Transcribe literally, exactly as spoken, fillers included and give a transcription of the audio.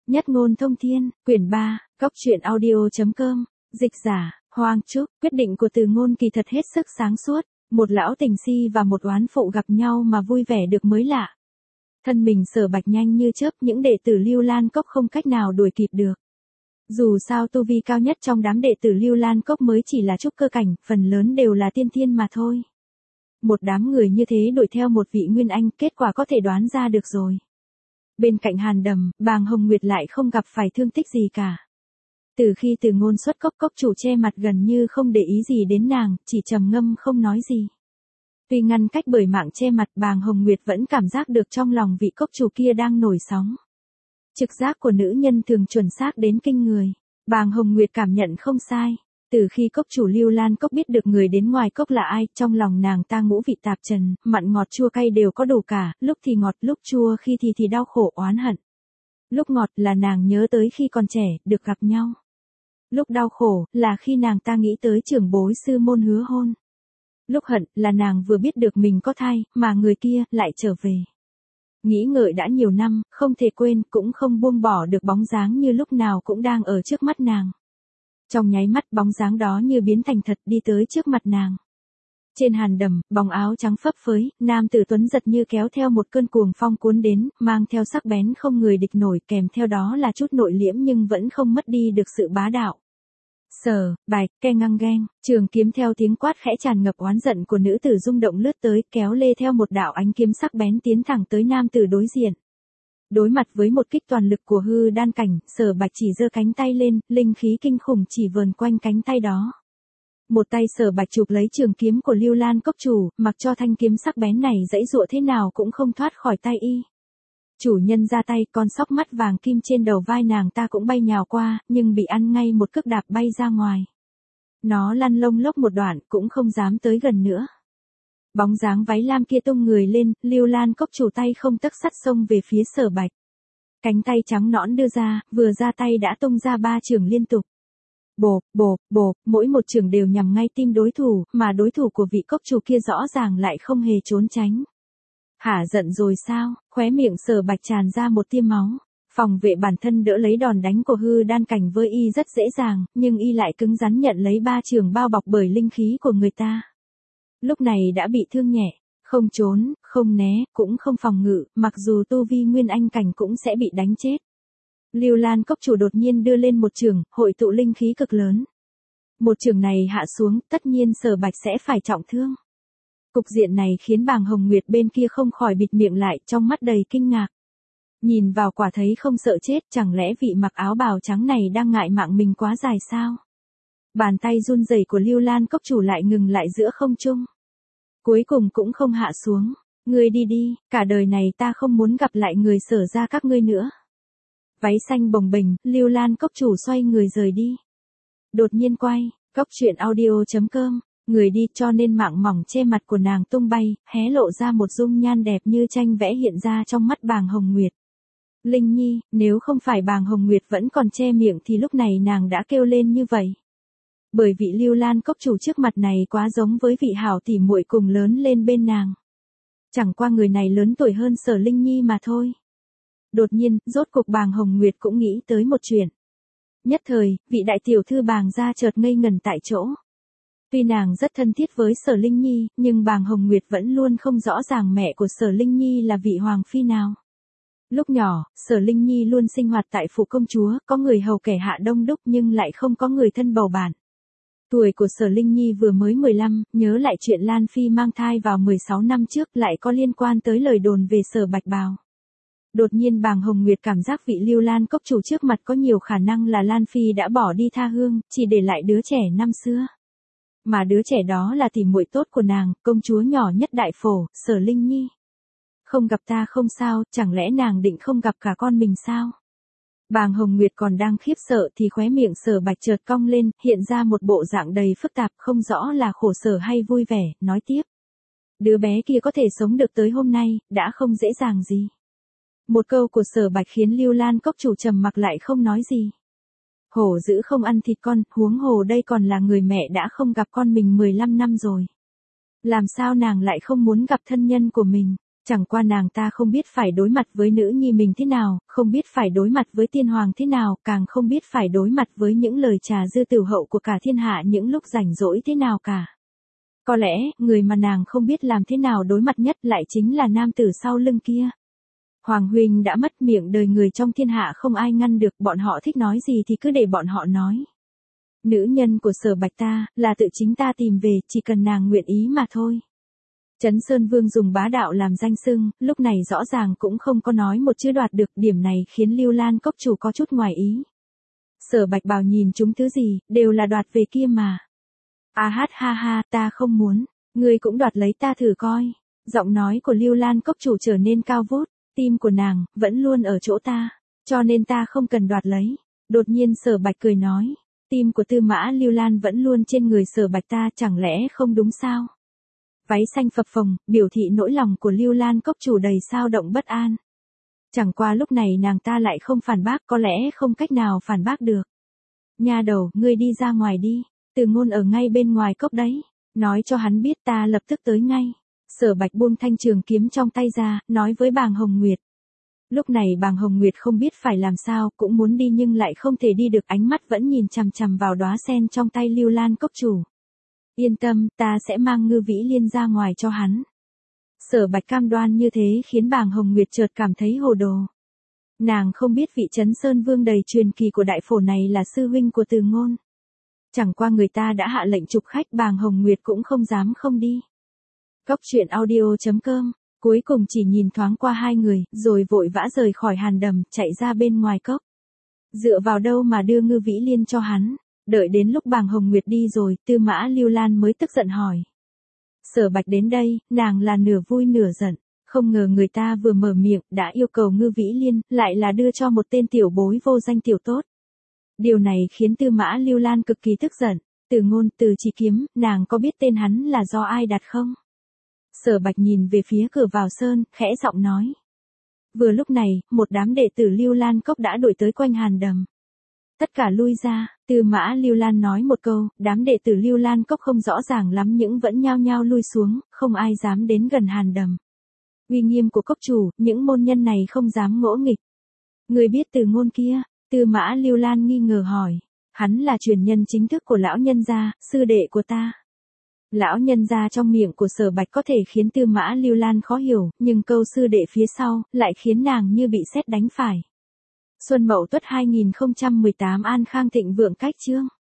Nhất ngôn thông thiên, quyển ba, góc truyện audio.com, dịch giả, Hoang Trúc, quyết định của Từ Ngôn kỳ thật hết sức sáng suốt, một lão tình si và một oán phụ gặp nhau mà vui vẻ được mới lạ. Thân mình Sở Bạch nhanh như chớp, những đệ tử Lưu Lan Cốc không cách nào đuổi kịp được. Dù sao tu vi cao nhất trong đám đệ tử Lưu Lan Cốc mới chỉ là trúc cơ cảnh, phần lớn đều là tiên thiên mà thôi. Một đám người như thế đuổi theo một vị Nguyên Anh, kết quả có thể đoán ra được rồi. Bên cạnh Hàn Đầm, Bàng Hồng Nguyệt lại không gặp phải thương tích gì cả. Từ khi Từ Ngôn xuất cốc, cốc chủ che mặt gần như không để ý gì đến nàng, chỉ trầm ngâm không nói gì. Tuy ngăn cách bởi mạng che mặt, Bàng Hồng Nguyệt vẫn cảm giác được trong lòng vị cốc chủ kia đang nổi sóng. Trực giác của nữ nhân thường chuẩn xác đến kinh người. Bàng Hồng Nguyệt cảm nhận không sai. Từ khi cốc chủ Lưu Lan Cốc biết được người đến ngoài cốc là ai, trong lòng nàng ta ngũ vị tạp trần, mặn ngọt chua cay đều có đủ cả, lúc thì ngọt, lúc chua, khi thì thì đau khổ oán hận. Lúc ngọt là nàng nhớ tới khi còn trẻ, được gặp nhau. Lúc đau khổ, là khi nàng ta nghĩ tới trưởng bối sư môn hứa hôn. Lúc hận, là nàng vừa biết được mình có thai, mà người kia, lại trở về. Nghĩ ngợi đã nhiều năm, không thể quên, cũng không buông bỏ được bóng dáng như lúc nào cũng đang ở trước mắt nàng. Trong nháy mắt, bóng dáng đó như biến thành thật, đi tới trước mặt nàng. Trên Hàn Đầm, bóng áo trắng phấp phới, nam tử tuấn giật như kéo theo một cơn cuồng phong cuốn đến, mang theo sắc bén không người địch nổi, kèm theo đó là chút nội liễm nhưng vẫn không mất đi được sự bá đạo. Sở Bạch, ke ngăng geng, trường kiếm theo tiếng quát khẽ tràn ngập oán giận của nữ tử rung động lướt tới, kéo lê theo một đạo ánh kiếm sắc bén tiến thẳng tới nam tử đối diện. Đối mặt với một kích toàn lực của hư đan cảnh, Sở Bạch chỉ giơ cánh tay lên, linh khí kinh khủng chỉ vờn quanh cánh tay đó. Một tay Sở Bạch chụp lấy trường kiếm của Lưu Lan Cốc chủ, mặc cho thanh kiếm sắc bén này giãy giụa thế nào cũng không thoát khỏi tay y. Chủ nhân ra tay, con sóc mắt vàng kim trên đầu vai nàng ta cũng bay nhào qua, nhưng bị ăn ngay một cước đạp bay ra ngoài. Nó lăn lông lốc một đoạn, cũng không dám tới gần nữa. Bóng dáng váy lam kia tung người lên, Lưu Lan Cốc chủ tay không tấc sắt xông về phía Sở Bạch. Cánh tay trắng nõn đưa ra, vừa ra tay đã tung ra ba chưởng liên tục. Bộp, bộp, bộp, mỗi một chưởng đều nhằm ngay tim đối thủ, mà đối thủ của vị cốc chủ kia rõ ràng lại không hề trốn tránh. Hả giận rồi sao? Khóe miệng Sở Bạch tràn ra một tia máu. Phòng vệ bản thân đỡ lấy đòn đánh của hư đan cảnh với y rất dễ dàng, nhưng y lại cứng rắn nhận lấy ba chưởng bao bọc bởi linh khí của người ta. Lúc này đã bị thương nhẹ, không trốn, không né, cũng không phòng ngự, mặc dù tu vi Nguyên Anh cảnh cũng sẽ bị đánh chết. Lưu Lan Cốc chủ đột nhiên đưa lên một chưởng, hội tụ linh khí cực lớn. Một chưởng này hạ xuống, tất nhiên Sở Bạch sẽ phải trọng thương. Cục diện này khiến Bàng Hồng Nguyệt bên kia không khỏi bịt miệng lại, trong mắt đầy kinh ngạc. Nhìn vào quả thấy không sợ chết, chẳng lẽ vị mặc áo bào trắng này đang ngại mạng mình quá dài sao? Bàn tay run rẩy của Lưu Lan Cốc chủ lại ngừng lại giữa không trung. Cuối cùng cũng không hạ xuống. Ngươi đi đi, cả đời này ta không muốn gặp lại người Sở ra các ngươi nữa. Váy xanh bồng bềnh, Lưu Lan Cốc chủ xoay người rời đi. Đột nhiên quay, góc truyện audio.com, người đi cho nên mạng mỏng che mặt của nàng tung bay, hé lộ ra một dung nhan đẹp như tranh vẽ hiện ra trong mắt Bàng Hồng Nguyệt. Linh Nhi, nếu không phải Bàng Hồng Nguyệt vẫn còn che miệng thì lúc này nàng đã kêu lên như vậy. Bởi vị Lưu Lan Cốc chủ trước mặt này quá giống với vị hảo tỉ muội cùng lớn lên bên nàng. Chẳng qua người này lớn tuổi hơn Sở Linh Nhi mà thôi. Đột nhiên, rốt cục Bàng Hồng Nguyệt cũng nghĩ tới một chuyện. Nhất thời, vị đại tiểu thư Bàng gia chợt ngây ngẩn tại chỗ. Tuy nàng rất thân thiết với Sở Linh Nhi, nhưng Bàng Hồng Nguyệt vẫn luôn không rõ ràng mẹ của Sở Linh Nhi là vị hoàng phi nào. Lúc nhỏ, Sở Linh Nhi luôn sinh hoạt tại phủ công chúa, có người hầu kẻ hạ đông đúc nhưng lại không có người thân bầu bạn. Tuổi của Sở Linh Nhi vừa mới mười lăm, nhớ lại chuyện Lan Phi mang thai vào mười sáu năm trước lại có liên quan tới lời đồn về Sở Bạch Bào. Đột nhiên Bàng Hồng Nguyệt cảm giác vị Lưu Lan Cốc chủ trước mặt có nhiều khả năng là Lan Phi đã bỏ đi tha hương, chỉ để lại đứa trẻ năm xưa. Mà đứa trẻ đó là tỉ muội tốt của nàng, công chúa nhỏ nhất đại phổ, Sở Linh Nhi. Không gặp ta không sao, chẳng lẽ nàng định không gặp cả con mình sao? Bàng Hồng Nguyệt còn đang khiếp sợ thì khóe miệng Sở Bạch chợt cong lên, hiện ra một bộ dạng đầy phức tạp, không rõ là khổ sở hay vui vẻ, nói tiếp. Đứa bé kia có thể sống được tới hôm nay, đã không dễ dàng gì. Một câu của Sở Bạch khiến Lưu Lan Cốc chủ trầm mặc lại không nói gì. Hổ dữ không ăn thịt con, huống hồ đây còn là người mẹ đã không gặp con mình mười lăm năm rồi. Làm sao nàng lại không muốn gặp thân nhân của mình? Chẳng qua nàng ta không biết phải đối mặt với nữ nhi mình thế nào, không biết phải đối mặt với tiên hoàng thế nào, càng không biết phải đối mặt với những lời trà dư tử hậu của cả thiên hạ những lúc rảnh rỗi thế nào cả. Có lẽ, người mà nàng không biết làm thế nào đối mặt nhất lại chính là nam tử sau lưng kia. Hoàng huynh đã mất, miệng đời người trong thiên hạ không ai ngăn được, bọn họ thích nói gì thì cứ để bọn họ nói. Nữ nhân của Sở Bạch ta, là tự chính ta tìm về, chỉ cần nàng nguyện ý mà thôi. Trấn Sơn Vương dùng bá đạo làm danh xưng, lúc này rõ ràng cũng không có nói một chữ đoạt được, điểm này khiến Lưu Lan cốc chủ có chút ngoài ý. Sở Bạch bảo nhìn chúng thứ gì, đều là đoạt về kia mà. A hát ha ha, ta không muốn, ngươi cũng đoạt lấy ta thử coi. Giọng nói của Lưu Lan cốc chủ trở nên cao vút, tim của nàng, vẫn luôn ở chỗ ta, cho nên ta không cần đoạt lấy. Đột nhiên Sở Bạch cười nói, tim của Tư Mã Lưu Lan vẫn luôn trên người Sở Bạch ta, chẳng lẽ không đúng sao? Váy xanh phập phồng, biểu thị nỗi lòng của Lưu Lan cốc chủ đầy sao động bất an. Chẳng qua lúc này nàng ta lại không phản bác, có lẽ không cách nào phản bác được. Nha đầu, ngươi đi ra ngoài đi, Từ Ngôn ở ngay bên ngoài cốc đấy, nói cho hắn biết ta lập tức tới ngay. Sở Bạch buông thanh trường kiếm trong tay ra, nói với Bàng Hồng Nguyệt. Lúc này Bàng Hồng Nguyệt không biết phải làm sao, cũng muốn đi nhưng lại không thể đi được, ánh mắt vẫn nhìn chằm chằm vào đóa sen trong tay Lưu Lan cốc chủ. Yên tâm, ta sẽ mang Ngư Vĩ Liên ra ngoài cho hắn. Sở Bạch cam đoan như thế khiến Bàng Hồng Nguyệt chợt cảm thấy hồ đồ. Nàng không biết vị Trấn Sơn Vương đầy truyền kỳ của đại phổ này là sư huynh của Từ Ngôn. Chẳng qua người ta đã hạ lệnh trục khách, Bàng Hồng Nguyệt cũng không dám không đi. Cốc truyện audio chấm com, cuối cùng chỉ nhìn thoáng qua hai người, rồi vội vã rời khỏi hàn đầm, chạy ra bên ngoài cốc. Dựa vào đâu mà đưa Ngư Vĩ Liên cho hắn? Đợi đến lúc Bàng Hồng Nguyệt đi rồi, Tư Mã Lưu Lan mới tức giận hỏi. Sở Bạch đến đây, nàng là nửa vui nửa giận, không ngờ người ta vừa mở miệng, đã yêu cầu Ngư Vĩ Liên, lại là đưa cho một tên tiểu bối vô danh tiểu tốt. Điều này khiến Tư Mã Lưu Lan cực kỳ tức giận. Từ Ngôn, Từ Chỉ Kiếm, nàng có biết tên hắn là do ai đặt không? Sở Bạch nhìn về phía cửa vào sơn, khẽ giọng nói. Vừa lúc này, một đám đệ tử Lưu Lan cốc đã đuổi tới quanh hàn đầm. Tất cả lui ra, Tư Mã Lưu Lan nói một câu, đám đệ tử Lưu Lan cốc không rõ ràng lắm nhưng vẫn nhao nhao lui xuống, không ai dám đến gần hàn đầm. Uy nghiêm của cốc chủ, những môn nhân này không dám ngỗ nghịch. Người biết Từ Ngôn kia? Tư Mã Lưu Lan nghi ngờ hỏi. Hắn là truyền nhân chính thức của lão nhân gia, sư đệ của ta. Lão nhân gia trong miệng của Sở Bạch có thể khiến Tư Mã Lưu Lan khó hiểu, nhưng câu sư đệ phía sau, lại khiến nàng như bị sét đánh phải. Xuân Mậu Tuất hai nghìn không trăm mười tám An Khang thịnh vượng cách chương.